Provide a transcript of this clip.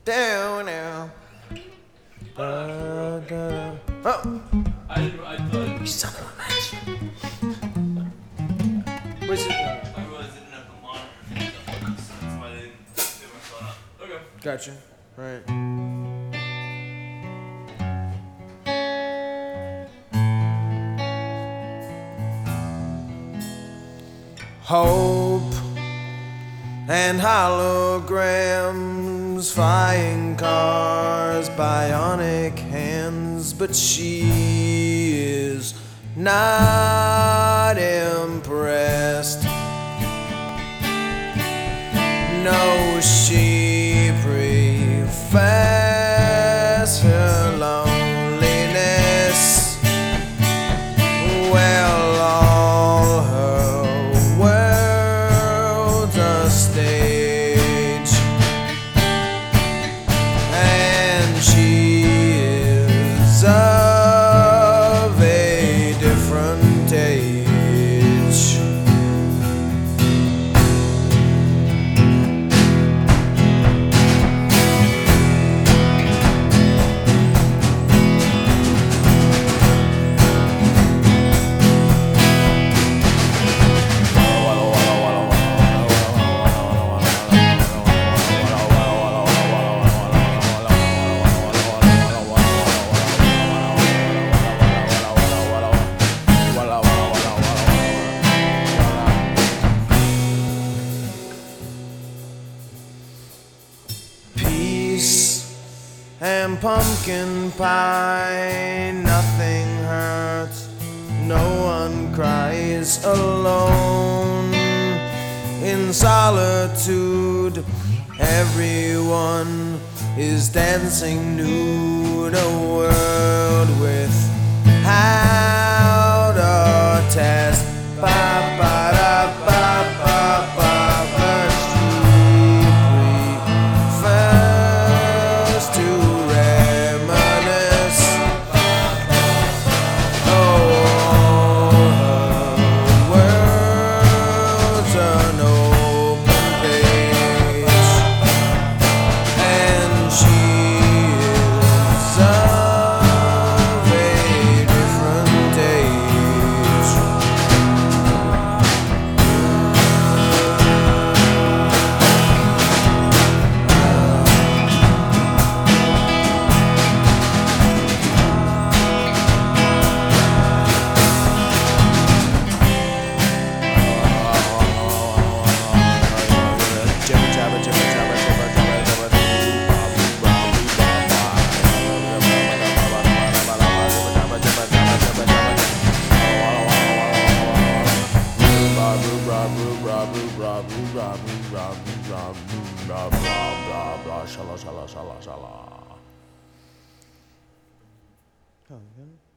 Down now. Oh, I thought. you son of a bitch. Where's it? I realized I didn't have the monitor. So that's why they didn't get my phone up. Okay. Gotcha. All right. Hope and holograms, flying cars, bionic hands, but she is not impressed. No, she prefers her loneliness. Well, all her world's a stage, and she is of a different age. Peace and pumpkin pie, nothing hurts, no one cries alone. In solitude, everyone is dancing nude, a world without a test. Ba ba da ba ba ba, but she prefers to reminisce. Oh, her world's an open page, and she is of a different age. Shala, shala, shala, shala. Oh,